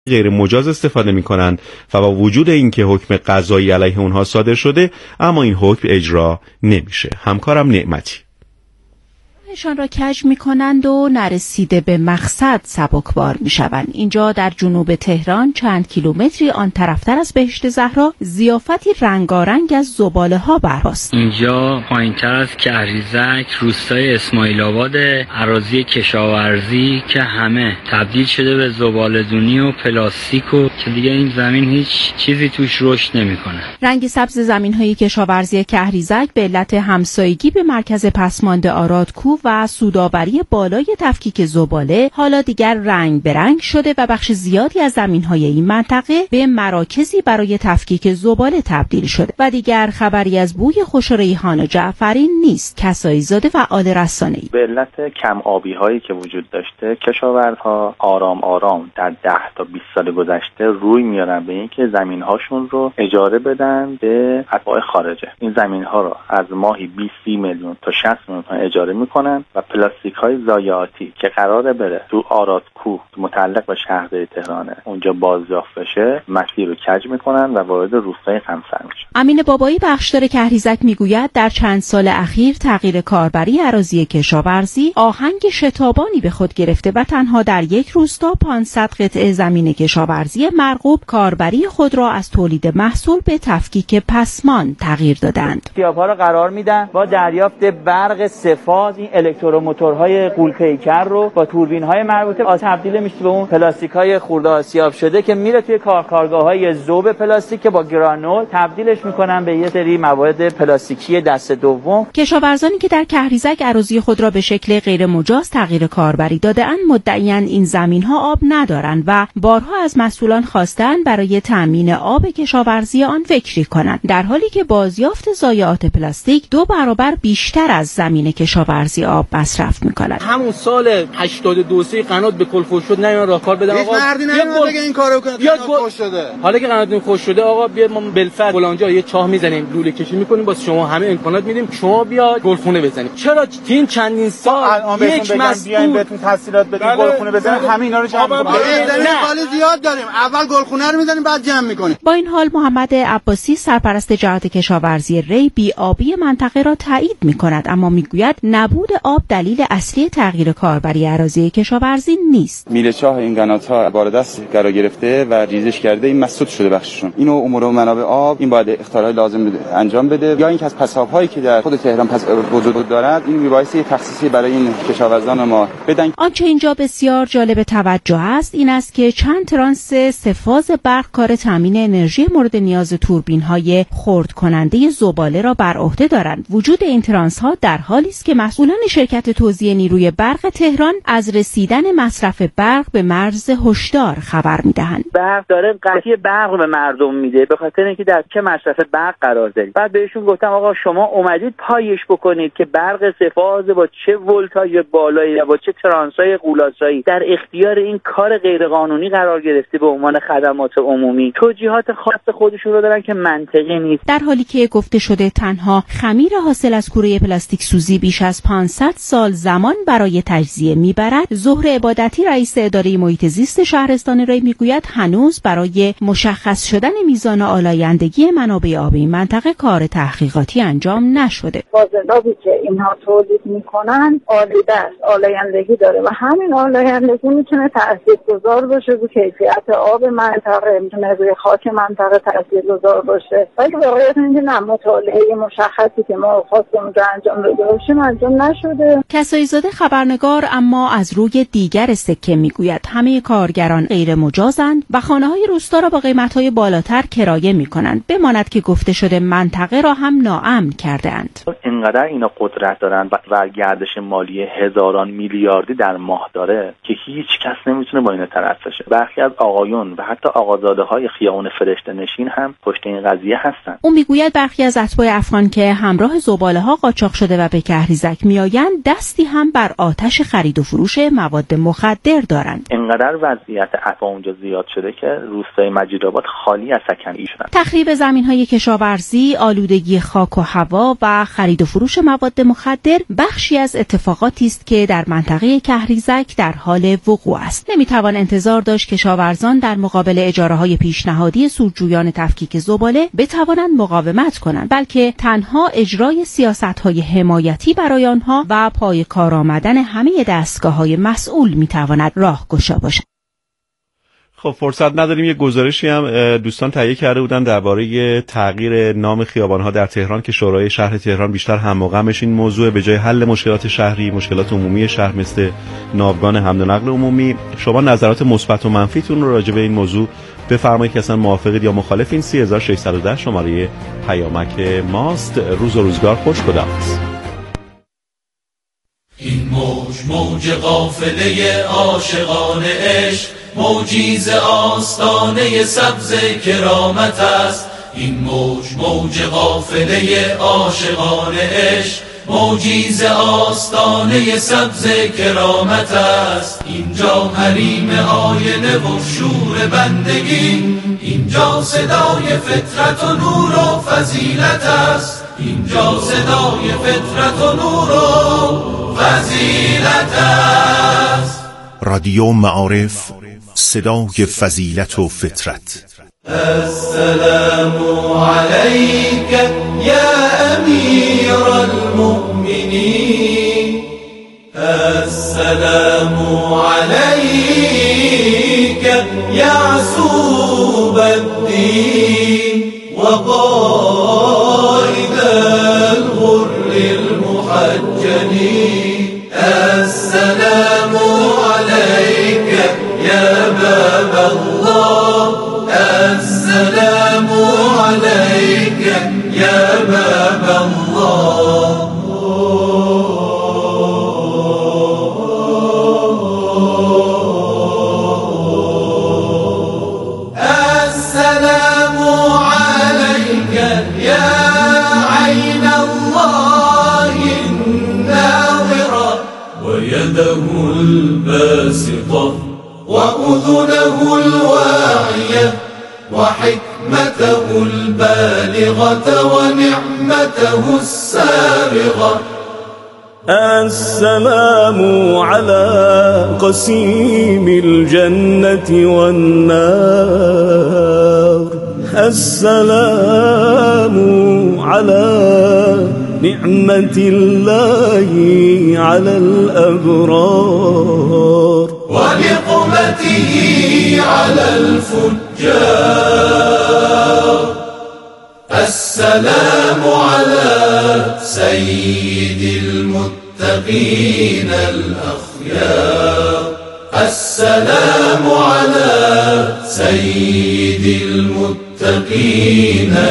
غیر مجاز استفاده می‌کنند و با وجود اینکه حکم قضایی علیه اونها صادر شده اما این حکم اجرا نمیشه. همکارم نعمتی شان را کج می‌کنند و نرسیده به مقصد سبکبار می‌شوند. اینجا در جنوب تهران چند کیلومتری آن طرفتر از بهشت زهرا ضیافتی رنگارنگ از زباله‌ها برپاست. اینجا پایین‌تر از کهریزک روستای اسماعیل آباد اراضی کشاورزی که همه تبدیل شده به زباله‌دونی و پلاستیک و که دیگه این زمین هیچ چیزی توش رشد نمی‌کنه. رنگ سبز زمین‌های کشاورزی کهریزک به علت همسایگی به مرکز پسمانده آرادکو و سودآوری بالای تفکیک زباله حالا دیگر رنگ به رنگ شده و بخش زیادی از زمین‌های این منطقه به مراکزی برای تفکیک زباله تبدیل شده و دیگر خبری از بوی خوش ریحان جعفری نیست. کسایی زاده فعال رسانه‌ای: به علت کم آبی هایی که وجود داشته کشاورزها آرام آرام در 10 تا 20 سال گذشته روی میارن به اینکه زمین هاشون رو اجاره بدن به اتباع خارجه. این زمین ها رو از ماهی 20 میلیون تا 60 میلیون اجاره میکنن و پلاستیک های ضایعاتی که قراره بره تو آرادکو متعلق به شهرداری تهرانه اونجا بازیافت بشه مسیر رو کج میکنن و وارد روستای قمصر میشن. امین بابایی بخشدار کهریزک میگوید در چند سال اخیر تغییر کاربری اراضی کشاورزی آهنگ شتابانی به خود گرفته و تنها در یک روستا 500 قطعه زمین کشاورزی مرغوب کاربری خود را از تولید محصول به تفکیک پسمان تغییر دادند. سیاپ‌ها را قرار میدن با دریافت برق سه‌فاز این الکتروموتورهای غول‌پیکر رو با توربین‌های مربوطه تبدیل میشه به اون پلاستیک‌های خرد آسیاب شده که میره توی کارگاه‌های ذوب پلاستیک که با گرانول تبدیلش میکنن به یه سری مواد پلاستیکی دست دوم. کشاورزانی که در کهریزک اراضی خود را به شکل غیر مجاز تغییر کاربری داده‌اند مدعی‌اند این زمین‌ها آب ندارند و بارها از مسئولان خواستند برای تأمین آب کشاورزی آن فکری کنند، در حالی که بازیافت ضایعات پلاستیک 2 برابر بیشتر از زمین کشاورزی آب مصرف می‌کند. همون سال 82 قنات به کل خوش شد نه راهکار بدن آقا بیا این کارو کنه خوش شده. حالا که قناتون خوش شده آقا بیا ما بالفعل فلانجا یه چاه میزنیم لوله کشی می‌کنیم واسه شما همه امکانات میدیم شما بیا گلخونه بزنید. چرا تیم چندین سال یک مسئول بهتون تسهیلات بدیم گلخونه بزنید همه اینا رو جمع می‌کنیم. خالی زیاد داریم اول گلخونه رو می‌زنیم بعد جمع می‌کنیم. با این حال محمد عباسی سرپرست جهات کشاورزی ری بی‌آبی منطقه را تایید می‌کند اما می‌گوید نبود آب دلیل اصلی تغییر کاربری اراضی کشاورزی نیست. میله چاه این قنات‌ها بار دست قرار گرفته و ریزش کرده این مسدود شده بخششون. اینو امور و منابع آب این باید اختیارات لازم انجام بده یا اینکه از پساب‌هایی که در خود تهران وجود دارد این میبایستی یک تخصیصی برای این کشاورزان ما بدن. آنچه اینجا بسیار جالب توجه است این است که چند ترانس سه‌فاز برق کار تامین انرژی مورد نیاز توربین‌های خرد کننده زباله را بر عهده دارند. وجود این ترانس‌ها در حالی است که مسئولان شرکت توزیع نیروی برق تهران از رسیدن مصرف برق به مرز هشدار خبر می‌دهند. برق داره قطعی برق به مردم میده به خاطر اینکه در چه مصرف برق قرار دارید. بعد بهشون گفتم آقا شما اومدید پایش بکنید که برق سه‌فاز با چه ولتاژ بالایی و با چه ترانس‌های غول‌آسایی در اختیار این کار غیرقانونی قرار گرفته به عنوان خدمات عمومی توجیهات خاص خودشون رو دارن که منطقی نیست. در حالی که گفته شده تنها خمیر حاصل از کوره پلاستیک سوزی بیش از 500 سال زمان برای تجزیه میبرد، زهره عبادتی رئیس اداره محیط زیست شهرستان ری میگوید هنوز برای مشخص شدن میزان آلایندگی منابع آب این منطقه کار تحقیقاتی انجام نشده. فاضلابی که اینها تولید میکنن آلوده است، آلایندگی داره و همین آلایندگی میتونه تاثیرگذار باشه رو کیفیت آب منطقه، میتونه روی خاک منطقه تاثیرگذار باشه. ولی واقعیت اینه نه مطالعه مشخصی که ما خواستیم انجام بده باشیم انجام نشده. کسایی زاده خبرنگار اما از روی دیگر سکه میگوید همه کارگران غیر مجازند و خانه‌های روستا را با قیمت‌های بالاتر کرایه می‌کنند. بماند که گفته شده منطقه را هم ناامن کرده‌اند. اینقدر اینا قدرت دارن و گردش مالی هزاران میلیاردی در ماه داره که هیچ کس نمیتونه با اینا طرف بشه. برخی از آقایون و حتی آقازاده‌های خیابون فرشته نشین هم پشت این قضیه هستن. او میگوید برخی از اتباع افغان که همراه زباله‌ها قاچاق شده و به کهریزک میآیند دستی هم بر آتش خرید و فروش مواد مخدر دارند. انقدر وضعیت عفا اونجا زیاد شده که روستای مجیدآباد خالی از سکنی شدن. تخریب زمین‌های کشاورزی، آلودگی خاک و هوا و خرید و فروش مواد مخدر بخشی از اتفاقاتی است که در منطقه کهریزک در حال وقوع است. نمیتوان انتظار داشت کشاورزان در مقابل اجاره‌های پیشنهادی سودجویان تفکیک زباله بتوانند مقاومت کنند، بلکه تنها اجرای سیاست‌های حمایتی برای آنها و پای کار آمدن همه دستگاه‌های مسئول میتواند راهگشا باشد. خب فرصت نداریم. یه گزارشی هم دوستان تهیه کرده بودن درباره تغییر نام خیابان‌ها در تهران که شورای شهر تهران بیشتر هم و غمش این موضوع، به جای حل مشکلات شهری، مشکلات عمومی شهر مثل ناوگان حمل و نقل عمومی. شما نظرات مثبت و منفیتون رو راجع به این موضوع بفرمایید که اصلا موافقید یا مخالفین. 3610 شماره پیامک ماست. روز و روزگار خوش. خداحافظ. این موج قافله عاشقان عشق، موجی ز آستانه سبز کرامت است. این موج قافله عاشقان عشق، موجی ز آستانه سبز کرامت است. اینجا حریم آینه و شور بندگی، اینجا صدای فطرت و نور و فضیلت است. اینجا صدای فطرت و نور و فضیلت است. رادیو معارف، صدای فضیلت و فطرت. السلام عليك يا أمير المؤمنين، السلام عليك يا عصوب الدين وقائد الغر المحجلين. السلام عليك يا باب الله، السلام عليك يا باب الله. السلام عليك يا عين الله الناظرة ويده الباسطة وأذنه الواعية وحكمته البالغة ونعمته السابغة. السلام على قسيم الجنة والنار، السلام على نعمة الله على الأبرار ونقمته على الفجار. السلام على سيد المتقين الأخيار، السلام على سيد المتقين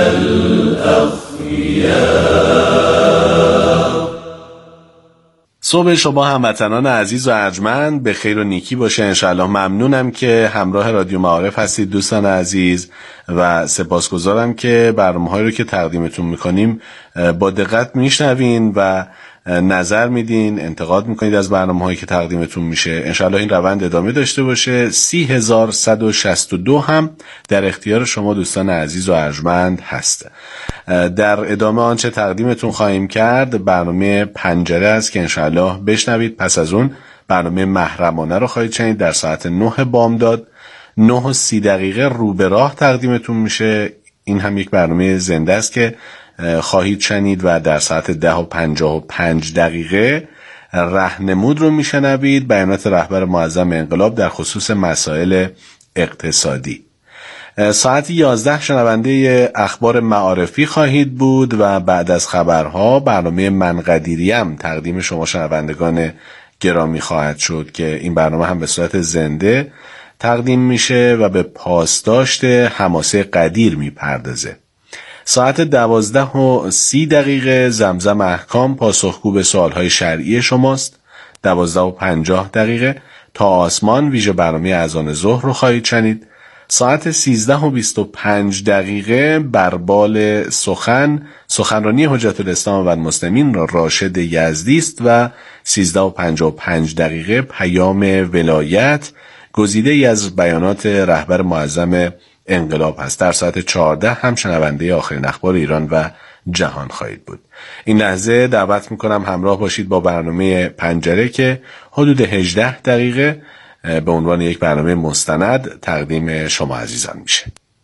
الأخيار. صبح شما هموطنان عزیز و ارجمند به خیر و نیکی باشه انشاءالله. ممنونم که همراه رادیو معارف هستید دوستان عزیز و سپاسگزارم که برنامه‌هایی رو که تقدیمتون میکنیم با دقت میشنوین و نظر میدین، انتقاد میکنید از برنامه‌هایی که تقدیمتون میشه. انشاءالله این روند ادامه داشته باشه. 30162 هم در اختیار شما دوستان عزیز و ارجمند هست. در ادامه آنچه تقدیمتون خواهیم کرد برنامه پنجره است که انشاءالله بشنوید. پس از اون برنامه محرمانه رو خواهید شنید در ساعت 9 بامداد. 9:30 رو به راه تقدیمتون میشه. این هم یک برنامه زنده است که خواهید شنید و در ساعت 10:55 راهنمود رو میشنوید، بیانات رهبر معظم انقلاب در خصوص مسائل اقتصادی. ساعت 11 شنونده اخبار معارفی خواهید بود و بعد از خبرها برنامه من قدیریم تقدیم شما شنوندگان گرامی خواهد شد که این برنامه هم به صورت زنده تقدیم میشه و به پاسداشت حماسه قدیر میپردازه. ساعت 12:30 زمزم احکام پاسخگو به سوالهای شرعی شماست. 12:50 تا آسمان ویژه برنامه اذان ظهر رو خواهید شنید. ساعت 13:25 بربال سخنرانی حجت الاسلام و المسلمین راشد یزدی است و 13:55 پیام ولایت گزیده‌ای از بیانات رهبر معظم انقلاب هست. در ساعت 14 هم شنونده آخرین اخبار ایران و جهان خواهید بود. این لحظه دعوت میکنم همراه باشید با برنامه پنجره که حدود 18 دقیقه به عنوان یک برنامه مستند تقدیم شما عزیزان میشه.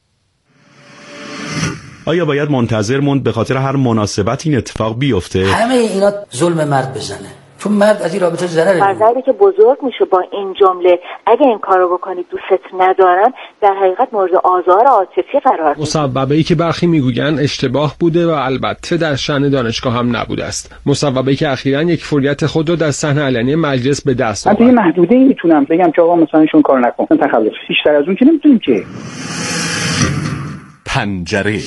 آیا باید منتظر موند به خاطر هر مناسبت این اتفاق بیفته؟ همه اینا ظلم مرد بزنه، چون مرد از این رابطه ضرره. فرزندی که بزرگ میشه با این جمله اگه این کارو بکنی دوست ندارم، در حقیقت مورد آزار عاطفی قرار میگیره. مصوبه‌ای که برخی میگویند اشتباه بوده و البته در شأن دانشگاه هم نبوده است. مصوبه‌ای که اخیراً یک فوریت خود رو در صحن علنی مجلس به دست آورد. من یه محدوده‌ای میتونم بگم که آقا مثلا شون کار نکن، تخلف. بیشتر از اون که نمیتونیم که. پنجره.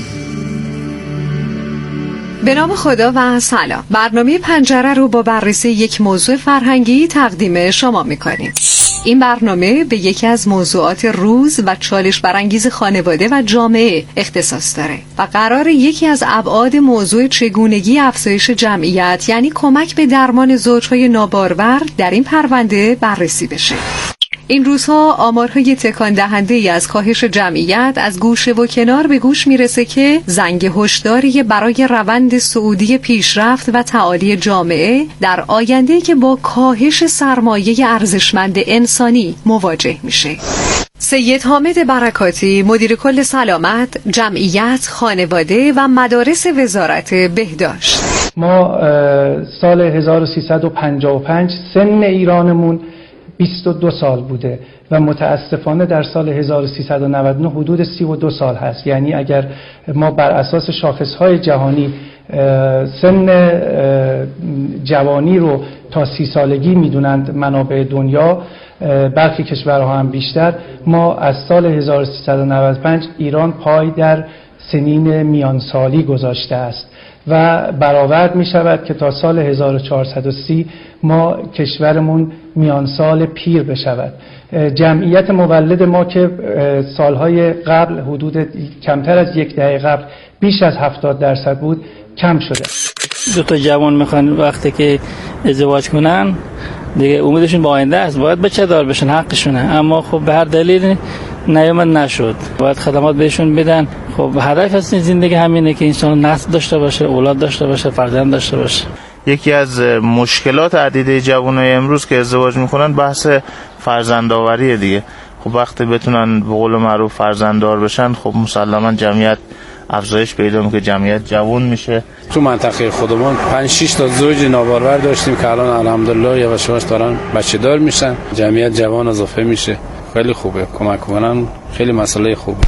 به نام خدا و سلام. برنامه پنجره رو با بررسی یک موضوع فرهنگی تقدیم شما می‌کنیم. این برنامه به یکی از موضوعات روز و چالش برانگیز خانواده و جامعه اختصاص داره و قرار یکی از ابعاد موضوع چگونگی افزایش جمعیت، یعنی کمک به درمان زوجهای نابارور، در این پرونده بررسی بشه. این روزها آمارهای تکان دهنده‌ای از کاهش جمعیت از گوشه و کنار به گوش میرسه که زنگ هشداری برای روند صعودی پیشرفت و تعالی جامعه در آینده‌ای که با کاهش سرمایه ارزشمند انسانی مواجه میشه. سید حامد برکاتی، مدیر کل سلامت، جمعیت، خانواده و مدارس وزارت بهداشت. ما سال 1355 سن ایرانمون 22 سال بوده و متاسفانه در سال 1399 حدود 32 سال هست. یعنی اگر ما بر اساس شاخصهای جهانی سن جوانی رو تا 30 سالگی میدونند منابع دنیا، برخی کشورها هم بیشتر، ما از سال 1395 ایران پای در سنین میانسالی گذاشته است و برآورد می شود که تا سال 1430 ما کشورمون میانسال پیر بشود. جمعیت مولد ما که سالهای قبل حدود کمتر از یک دهه قبل بیش از 70% بود، کم شده. دو تا جوان میخوان وقتی که ازدواج کنن دیگه امیدشون با آینده است، باید بچه دار بشن، حقشونه، اما خب به هر دلیل نیامد نشد، باید خدمات بهشون بدن. خب هدف از این زندگی همینه که انسان نسل داشته باشه، اولاد داشته باشه، فرزند داشته باشه. یکی از مشکلات عدیده جوانای امروز که ازدواج میکنن بحث فرزندآوریه دیگه. خب وقتی بتونن به قول معروف فرزنددار بشن، خب مسلما جمعیت افزایش پیدا میکنه، جمعیت جوان میشه. تو منطقه خودمون 5-6 تا زوج نابارور داشتیم که الان الحمدلله یواش یواش دارن بچه دار میشن، جمعیت جوان اضافه میشه. خیلی خوبه، کمک کنن خیلی مسئله خوبه.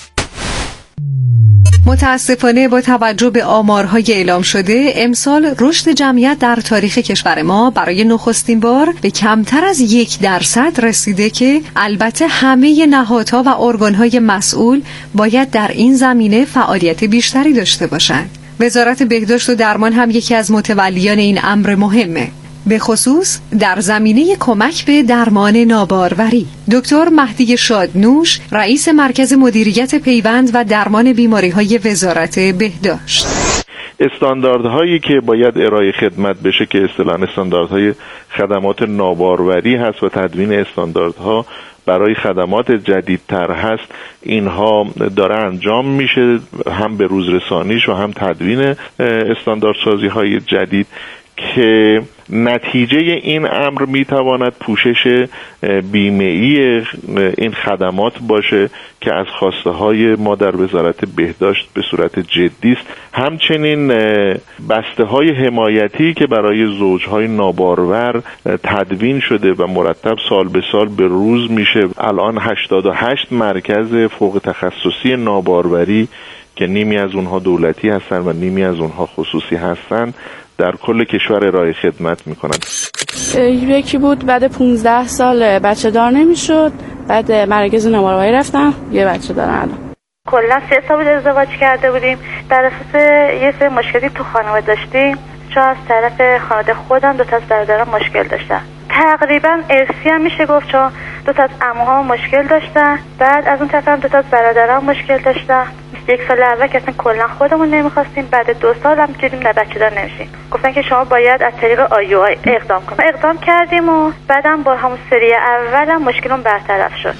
متاسفانه با توجه به آمارهای اعلام شده، امسال رشد جمعیت در تاریخ کشور ما برای نخستین بار به کمتر از 1% رسیده که البته همه نهادها و ارگانهای مسئول باید در این زمینه فعالیت بیشتری داشته باشند. وزارت بهداشت و درمان هم یکی از متولیان این امر مهمه، به خصوص در زمینه کمک به درمان ناباروری. دکتر مهدی شادنوش، رئیس مرکز مدیریت پیوند و درمان بیماری‌های وزارت بهداشت: استانداردهایی که باید ارائه خدمت بشه که اصطلاحاً استانداردهای خدمات ناباروری هست و تدوین استانداردها برای خدمات جدیدتر هست، اینها داره انجام میشه، هم به روز رسانیش و هم تدوین استانداردسازی های جدید که نتیجه این امر میتواند پوشش بیمه‌ای این خدمات باشه که از خواسته های ما در وزارت بهداشت به صورت جدی است. همچنین بسته های حمایتی که برای زوجهای نابارور تدوین شده و مرتب سال به سال به روز میشه. الان 88 مرکز فوق تخصصی ناباروری که نیمی از اونها دولتی هستن و نیمی از اونها خصوصی هستن در کل کشور ارائه خدمت میکنن. یکی بود بعد 15 سال بچه دار نمیشد، بعد مراکز ناباروری رفتم، یه بچه دارم. کلا 3 تا بود ازدواج کرده بودیم، در اساس یه سری مشکلی تو خانواده داشتیم، چون از طرف خانواده خودم 2 تا از برادرام مشکل داشتن. تقریبا ارثی هم میشه گفت، چون دو تا از عموها مشکل داشتن، بعد از اون طرف هم دو تا از برادرام مشکل داشتن. یک سال اول که اصلا کلا خودمون نمیخواستیم، بعد 2 سال هم دیدیم نه بچه‌دار نمیشیم، گفتن که شما باید از طریق آیوآی اقدام کنید. اقدام کردیم و بعدم با همون سری اول هم مشکلمون برطرف شد.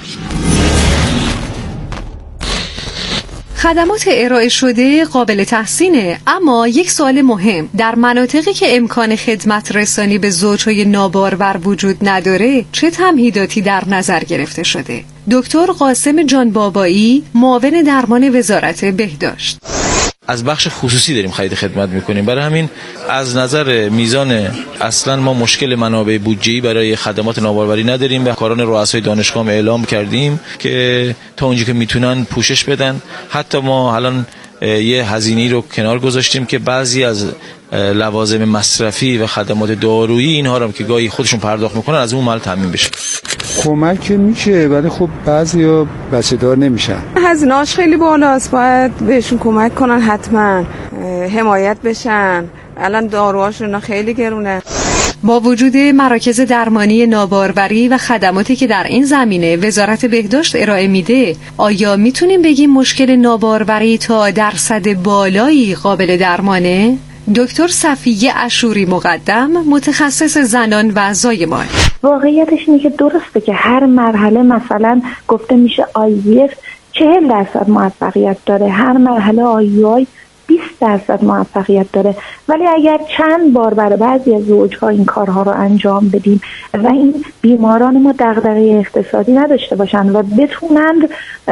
خدمات ارائه شده قابل تحسینه، اما یک سوال مهم، در مناطقی که امکان خدمت رسانی به زوجهای نابارور وجود نداره چه تمهیداتی در نظر گرفته شده؟ دکتر قاسم جان بابایی، معاون درمان وزارت بهداشت: از بخش خصوصی داریم خرید خدمت میکنیم، برای همین از نظر میزان اصلا ما مشکل منابع بودجه‌ای برای خدمات نابارور نداریم. به کاران رؤسای دانشگاه اعلام کردیم که تا اونجا که میتونن پوشش بدن. حتی ما الان یه هزینه‌ای رو کنار گذاشتیم که بعضی از لوازم مصرفی و خدمات دارویی اینها رو که گاهی خودشون پرداخت میکنن از اون مال تامین بشه. کمک میشه ولی خب بعضیا بچه‌دار نمیشن. هزینه‌اش خیلی بالاست، باید بهشون کمک کنن، حتما حمایت بشن. الان داروهاشون خیلی گرونه. با وجود مراکز درمانی ناباروری و خدماتی که در این زمینه وزارت بهداشت ارائه میده، آیا میتونیم بگیم مشکل ناباروری تا درصد بالایی قابل درمانه؟ دکتر صفیه عاشوری مقدم، متخصص زنان و زایمان: واقعیتش اینه که درسته که هر مرحله مثلا گفته میشه IVF 40% موفقیت داره، هر مرحله IUI 20% موفقیت داره، ولی اگر چند بار برای بعضی از زوجها این کارها رو انجام بدیم و این بیماران ما دغدغه اقتصادی نداشته باشن و بتونند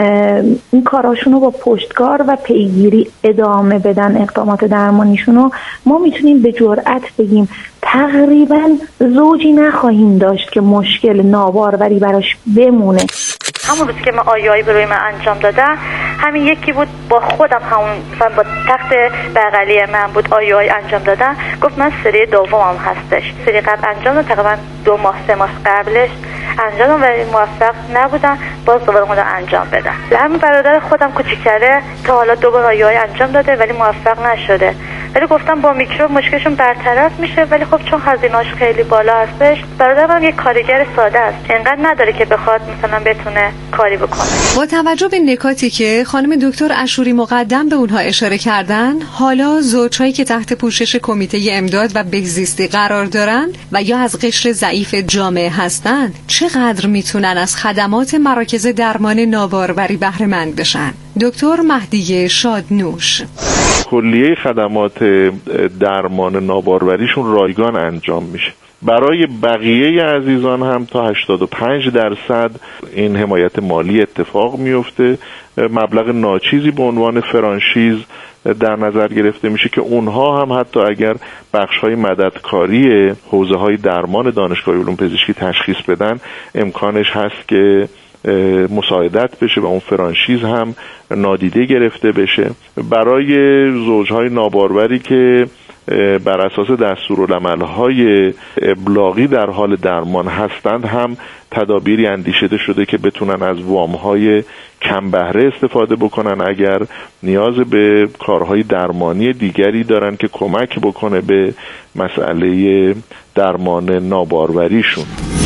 این کاراشون رو با پشتکار و پیگیری ادامه بدن، اقدامات درمانیشون رو، ما میتونیم به جرئت بگیم تقریبا زوجی نخواهیم داشت که مشکل ناباروری براش بمونه. همون روزی که من آیوآی برای من انجام دادم، همین یکی بود با خودم، همون مثلا با تخت بغلی من بود آیوآی انجام دادم، گفت من سری دومم هستش. سری قبل انجام دادم، تقریبا 2 ماه 3 ماه قبلش انجام دادم ولی موفق نبودم، باز دوباره اون رو انجام بدم. همین برادر خودم کوچیک‌تره تا حالا 2 بار آیوآی انجام داده ولی موفق نشده، ولی گفتم با میکروب مشکلشون برطرف میشه، ولی خب چون هزینه‌اش خیلی بالا هستش، برادرم یک کارگر ساده است، انقدر نداره که بخواد مثلا بتونه کاری بکنه. با توجه به نکاتی که خانم دکتر عاشوری مقدم به اونها اشاره کردن، حالا زوجهایی که تحت پوشش کمیته امداد و بهزیستی قرار دارند و یا از قشر ضعیف جامعه هستند، چقدر میتونن از خدمات مراکز درمان ناباروری بهره مند بشن؟ دکتر مهدی شادنوش: کلیه خدمات درمان ناباروریشون رایگان انجام میشه. برای بقیه عزیزان هم تا 85% این حمایت مالی اتفاق میفته. مبلغ ناچیزی به عنوان فرانشیز در نظر گرفته میشه که اونها هم حتی اگر بخش‌های مددکاری حوزه‌های درمان دانشگاه علوم پزشکی تشخیص بدن، امکانش هست که مساعدت بشه و اون فرانشیز هم نادیده گرفته بشه. برای زوجهای ناباروری که بر اساس دستورالعمل‌های ابلاغی در حال درمان هستند هم تدابیری اندیشیده شده که بتونن از وام‌های کم بهره استفاده بکنن اگر نیاز به کارهای درمانی دیگری دارن که کمک بکنه به مسئله درمان ناباروریشون.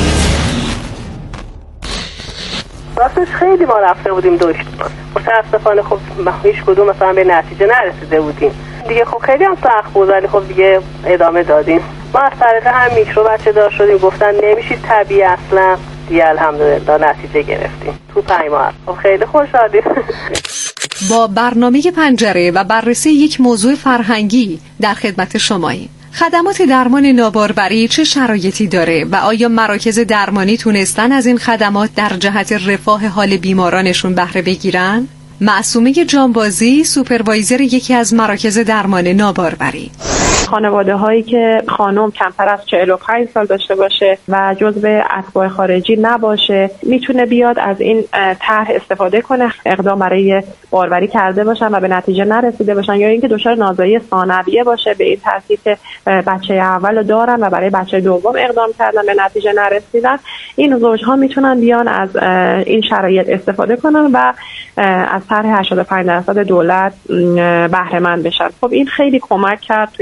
راستش خیلی ما رفته بودیم دکتر، متاسفانه خب هیچ کدوم مثلا به نتیجه نرسیده بودیم دیگه. خب خیلی هم سخت بود ولی خب دیگه ادامه دادیم. ما از طریق هم میکرو بچه دار شدیم، گفتن نمیشید طبیعی اصلا، دیگه الحمدلله نتیجه گرفتیم تو 5 ماه. خب خیلی خوشحالیم. با برنامه پنجره و بررسی یک موضوع فرهنگی در خدمت شماییم. خدمات درمان ناباروری چه شرایطی داره و آیا مراکز درمانی تونستن از این خدمات در جهت رفاه حال بیمارانشون بهره بگیرن؟ معصومه جانبازی، سوپروایزر یکی از مراکز درمان ناباروری: خانواده هایی که خانم کمتر از 45 سال داشته باشه و جزو اتباع خارجی نباشه میتونه بیاد از این طرح استفاده کنه، اقدام برای باروری کرده باشن و به نتیجه نرسیده باشن، یا اینکه دچار نازایی ثانویه باشه به این ترتیب که بچه اول دارن و برای بچه دوم اقدام کردن به نتیجه نرسیدن. این زوجها میتونن بیان از این شرایط استفاده کنن و از طرح 85% دولت بهره مند بشن. خب این خیلی کمک کرد توی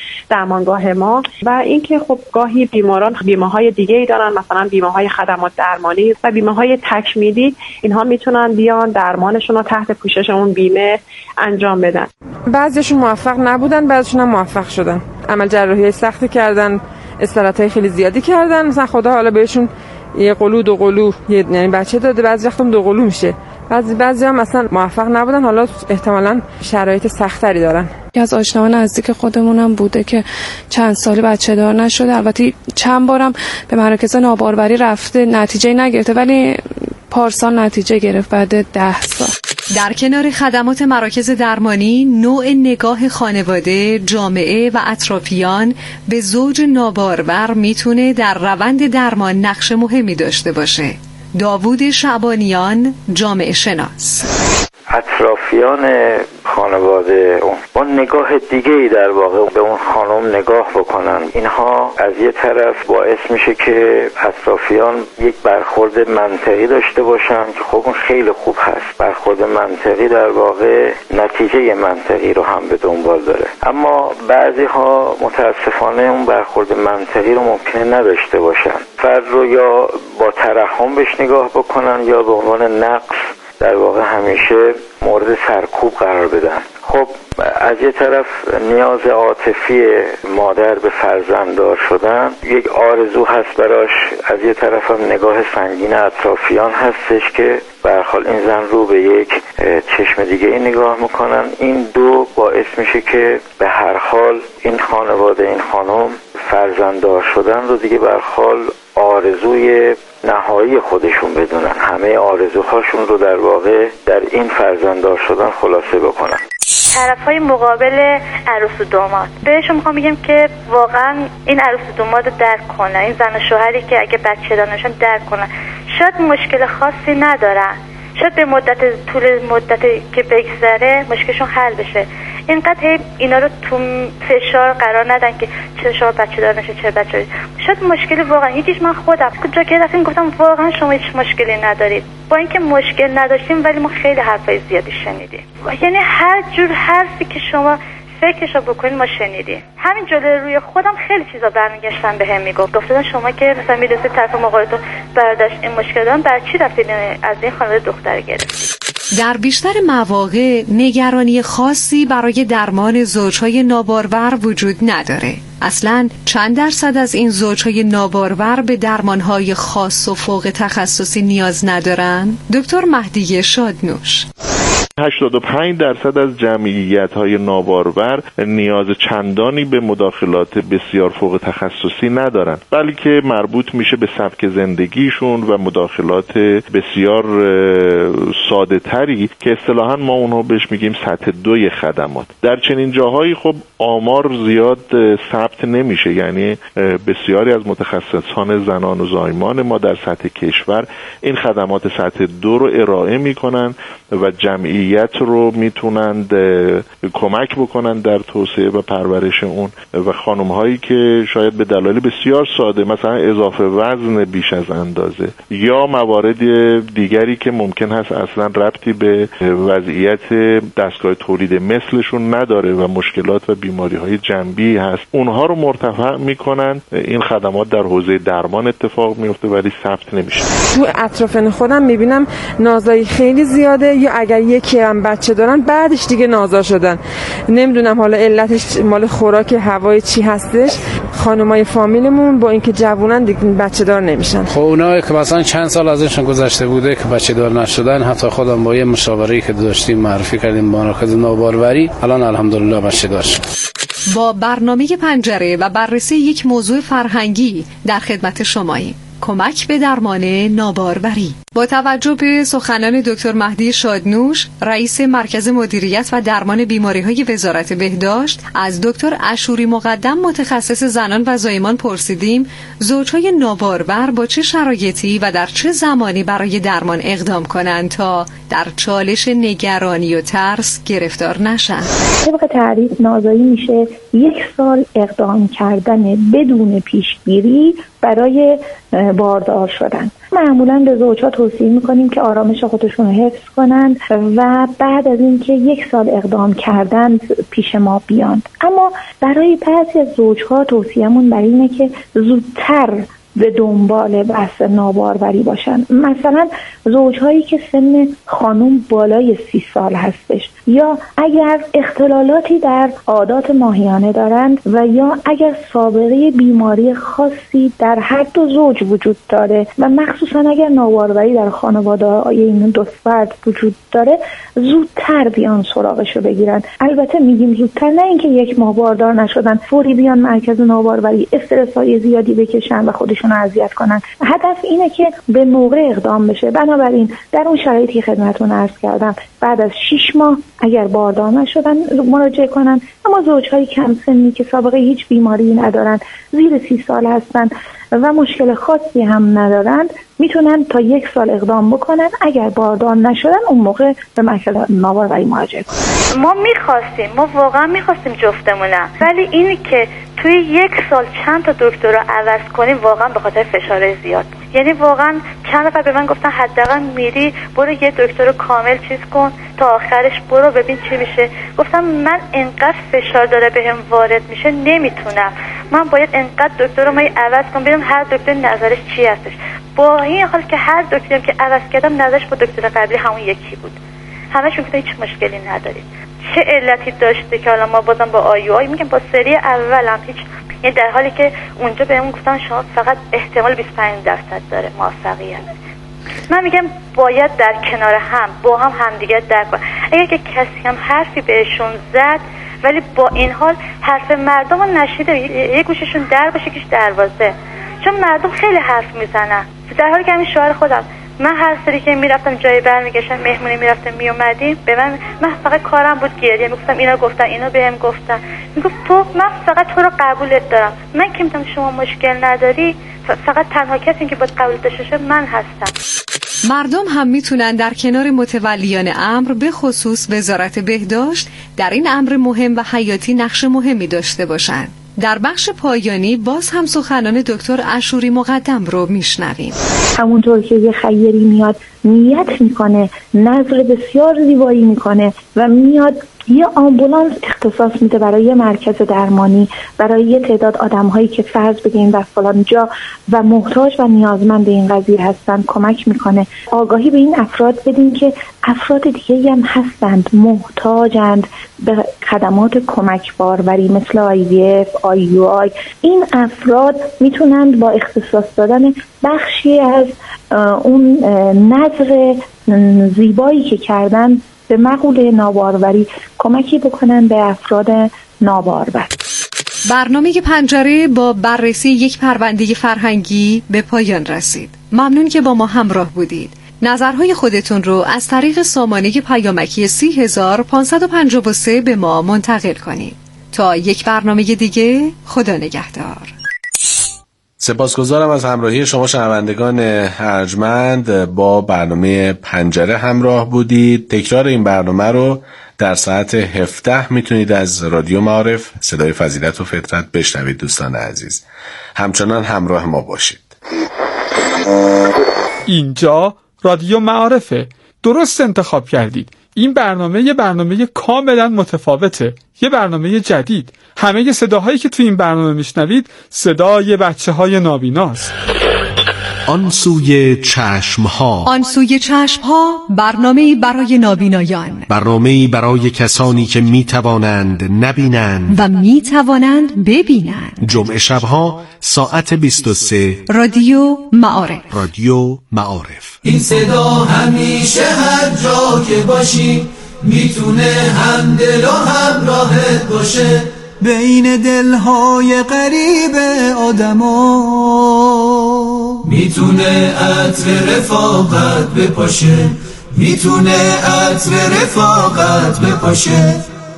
درمانگاه ما. و اینکه خب گاهی بیماران بیمه‌های دیگه‌ای دارن، مثلا بیمه‌های خدمات درمانی و بیمه‌های تکمیلی، اینها میتونن بیان درمانشون رو تحت پوشش اون بیمه انجام بدن. بعضیشون موفق نبودن، بعضیشون هم موفق شدن. عمل جراحی سختی کردن، استراحت‌های خیلی زیادی کردن، مثلا خدا حالا بهشون یه قلو دو قلو یعنی بچه داده، بعضی وقتا دو قلو میشه. بعضی هم مثلا موفق نبودن، حالا احتمالاً شرایط سخت‌تری دارن. از آشناها نزدیک خودمونم بوده که چند سال بچه دار نشده. البته چند بارم به مراکز ناباروری رفته، نتیجه نگرفته، ولی پارسال نتیجه گرفت بعد 10 سال. در کنار خدمات مراکز درمانی، نوع نگاه خانواده، جامعه و اطرافیان به زوج نابارور میتونه در روند درمان نقش مهمی داشته باشه. داوود شعبانیان، جامعه شناس: اطرافیان خانواده با نگاه دیگه‌ای در واقع به اون خانم نگاه بکنن، اینها از یه طرف باعث میشه که اطرافیان یک برخورد منطقی داشته باشن که خب اون خیلی خوب هست. برخورد منطقی در واقع نتیجه منطقی رو هم به دنبال داره، اما بعضی ها متاسفانه اون برخورد منطقی رو ممکنه نداشته باشن. فرد رو یا با ترحم بهش نگاه بکنن یا به عنوان نقص در واقع همیشه مورد سرکوب قرار بدن. خب از یه طرف نیاز عاطفی مادر به فرزنددار شدن یک آرزو هست براش، از یه طرف هم نگاه سنگین اطرافیان هستش که به هر حال این زن رو به یک چشم دیگه نگاه میکنن. این دو باعث میشه که به هر حال این خانواده، این خانم فرزنددار شدن رو دیگه به هر حال آرزوی نهایی خودشون بدونن، همه آرزوهاشون رو در واقع در این فرزنددار شدن خلاصه بکنن. طرفای مقابل عروس و داماد بهشون میخوام بگم که واقعا این عروس و داماد رو درک کنن، این زن و شوهری که اگه بچه دار نشن درک کنن. شاید مشکل خاصی ندارن، شاید به طول مدت که بگذره مشکلشون حل بشه. اینقدر اینا رو تو فشار قرار ندن که چه شما بچه دار نشه چه بچه. شاید مشکلی واقعا یکیش من خودم جا که رفتیم گفتم واقعا شما هیچ مشکلی ندارید، با اینکه مشکل نداشتیم ولی ما خیلی حرفای زیادی شنیدیم. یعنی هر جور حرفی که شما فکرشو بکنید ما شنیدیم. همین جلوی روی خودم خیلی چیزا برمیگشتن بهم گفتن شما که مثلا میرسید طرف مقابلتون برداشت این مشکل دارن، برای چی رفتید از این خانواده دختر گرفتید؟ در بیشتر مواقع نگرانی خاصی برای درمان زوجهای نابارور وجود نداره. اصلاً چند درصد از این زوجهای نابارور به درمانهای خاص و فوق تخصصی نیاز ندارن؟ دکتر مهدی شادنوش: 85% از جمعیت‌های نابارور نیاز چندانی به مداخلات بسیار فوق تخصصی ندارن، بلکه مربوط میشه به سبک زندگیشون و مداخلات بسیار ساده تری که اصطلاحاً ما اونها بهش میگیم سطح 2 خدمات. در چنین جاهایی خب آمار زیاد ثبت نمیشه، یعنی بسیاری از متخصصان زنان و زایمان ما در سطح کشور این خدمات سطح 2 رو ارائه میکنن و جمعیت رو میتونند کمک بکنن در توسعه و پرورش اون. و خانم هایی که شاید به دلایل بسیار ساده مثلا اضافه وزن بیش از اندازه یا موارد دیگری که ممکن هست اصلا ربطی به وضعیت دستگاه تولید مثلشون نداره و مشکلات و بیماری های جنبی هست، اونها رو مرتفع میکنن. این خدمات در حوزه درمان اتفاق میفته ولی ثبت نمیشه. تو اطراف خودم میبینم نازایی خیلی زیاده، یا اگر یکی هم بچه دارن بعدش دیگه نازا شدن. نمیدونم حالا علتش مال خوراک هوای چی هستش. خانمای فامیلمون با اینکه جوونن دیگه بچه دار نمیشن. خب اونا که مثلا چند سال ازشون گذشته بوده که بچه دار نشدن، حتی خودم با یه مشاوره که داشتیم معرفی کردیم با مراکز ناباروری، الان الحمدلله بچه دار شد. با برنامه پنجره و بررسی یک موضوع فرهنگی در خدمت شماییم: کمک به درمان ناباروری. با توجه به سخنان دکتر مهدی شادنوش، رئیس مرکز مدیریت و درمان بیماری‌های وزارت بهداشت، از دکتر عاشوری مقدم متخصص زنان و زایمان پرسیدیم زوجهای نابارور با چه شرایطی و در چه زمانی برای درمان اقدام کنند تا در چالش نگرانی و ترس گرفتار نشن. طبق تعریف نازایی میشه 1 سال اقدام کردن بدون پیشگیری برای باردار شدن. معمولا به زوجها توصیه میکنیم که آرامش خودشون رو حفظ کنند و بعد از اینکه 1 سال اقدام کردن پیش ما بیان. اما برای بعضی از زوجها توصیه‌مون بر اینه که زودتر به دنبال بحث ناباروری باشن. مثلا زوجهایی که سن خانم بالای 30 سال هستش، یا اگر اختلالاتی در عادات ماهیانه دارند و یا اگر سابقه بیماری خاصی در هر دو زوج وجود داره و مخصوصا اگر ناباروری در خانواده این دو فرد وجود داره، زودتر بیان سراغشو بگیرن. البته میگیم زودتر، نه اینکه 1 ماه باردار نشدن فوری بیان مرکز ناباروری استرس‌های زیادی بکشن و خودشون اذیت کنن. هدف اینه که به موقع اقدام بشه. بنابراین در اون شرایطی که خدمتتون عرض کردم بعد از 6 ماه اگر باردار نشدن مراجعه کنن. اما زوجهای کم سنی که سابقه هیچ بیماری ندارن، زیر 30 سال هستن و مشکل خاصی هم ندارند، میتونن تا 1 سال اقدام بکنن. اگر باردار نشدن اون موقع به مرکز ناباروری مراجعه کنن. ما واقعا میخواستیم جفتمونم، ولی اینی که توی 1 سال چند تا دکتر رو عوض کنیم واقعا به خاطر فشار زیاد. یعنی واقعا چند نفر به من گفتن حداقل میری برو 1 دکتر رو کامل چیز کن تا آخرش برو ببین چی میشه. گفتم من انقدر فشار داره بهم وارد میشه نمیتونم، من باید انقدر دکتر رو عوض کنم ببینم هر دکتر نظرش چی هستش. با این حال که هر دکتریم که عوض کردم نظرش با دکتر قبلی همون یکی بود. همشون گفتن هیچ مشکلی ندارید. چه علتی داشته که حالا ما بازم با آی میگم با سری اولم هیچ، یعنی در حالی که اونجا بهمون گفتن شما فقط احتمال 25% داره موفقیت. من میگم باید در کنار هم با هم همدیگه درک کنن. اگر که کسی هم حرفی بهشون زد ولی با این حال حرف مردم رو نشیده، یه گوششون در باشه یکیش دروازه، چون مردم خیلی حرف میزنن. در حالی که همین شوهر خودم، من هر سری که میرفتم جای برمیگشتم مهمونی میرفتم میومدیم به من فقط کارم بود گریه. میگفتم اینا گفتن اینا بهم گفتن، میگفت تو من فقط تو رو قبولت دارم، من که میگم شما مشکل نداری، فقط تنها کسی که باید قبول داشته باشه من هستم. مردم هم میتونن در کنار متولیان امر به خصوص وزارت بهداشت در این امر مهم و حیاتی نقش مهمی داشته باشند. در بخش پایانی باز هم سخنان دکتر عاشوری مقدم رو میشنویم. همونطور که یه خیری میاد نیت میکنه، نظر بسیار زیبایی میکنه و میاد یه آمبولانس اختصاص میده برای یه مرکز درمانی، برای یه تعداد آدم‌هایی که فرض بگیم در فلان جا و محتاج و نیازمند این قضیه هستن کمک میکنه. آگاهی به این افراد بدین که افراد دیگه هم هستند محتاجند به خدمات کمک باروری مثل IVF، IUI. این افراد میتونند با اختصاص دادن بخشی از اون نظر زیبایی که کردن به مقوله ناباروری کمکی بکنن به افراد نابارور. برنامه پنجره با بررسی یک پرونده فرهنگی به پایان رسید. ممنون که با ما همراه بودید. نظرهای خودتون رو از طریق سامانه پیامکی 30553 به ما منتقل کنید. تا یک برنامه دیگه، خدا نگهدار. سپاسگزارم از همراهی شما شنوندگان ارجمند. با برنامه پنجره همراه بودید. تکرار این برنامه رو در ساعت 17 میتونید از رادیو معارف صدای فضیلت و فطرت بشنوید. دوستان عزیز همچنان همراه ما باشید. اینجا رادیو معارفه، درست انتخاب کردید. این برنامه یه برنامه کاملا متفاوته، یه برنامه جدید. همه صداهایی که تو این برنامه میشنوید صدای بچه‌های نابیناست. آن سوی چشم‌ها. آن سوی چشم‌ها، برنامه‌ای برای نابینایان، برنامه‌ای برای کسانی که میتوانند نبینند و میتوانند ببینند. جمعه شب‌ها ساعت 23. رادیو معارف. رادیو معارف. این صدا همیشه هر جا که باشی میتونه هم دل و هم راحت باشه، بین دلهای غریب آدما میتونه عطر رفاقت بپاشه، میتونه عطر رفاقت بپاشه.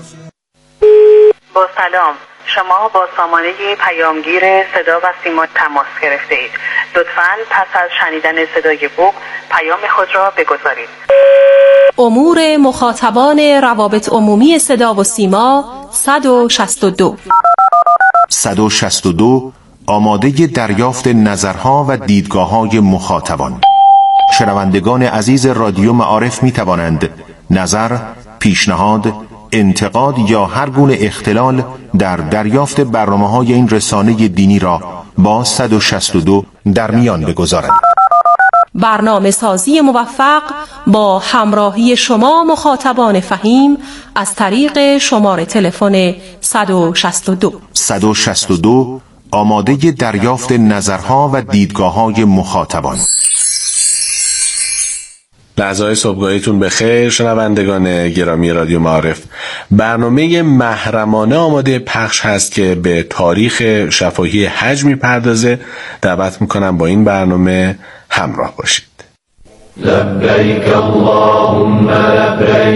با سلام، شما با سامانه پیامگیر صدا و سیما تماس گرفته اید. لطفاً پس از شنیدن صدای بوق پیام خود را بگذارید. امور مخاطبان روابط عمومی صدا و سیما 162 162 آماده دریافت نظرها و دیدگاه‌های مخاطبان. شنوندگان عزیز رادیو معارف می توانند نظر، پیشنهاد، انتقاد یا هر گونه اختلال در دریافت برنامه‌های این رسانه دینی را با 162 در میان بگذارند. برنامه سازی موفق با همراهی شما مخاطبان فهیم از طریق شماره تلفن 162 آماده دریافت نظرها و دیدگاه‌های مخاطبان. لحظه‌های صبحگاهیتون بخیر شنوندگان گرامی رادیو معارف. برنامه محرمانه آماده پخش هست که به تاریخ شفاهی حج میپردازه. دعوت میکنم با این برنامه همراه باشید. لبیک اللهم لبیک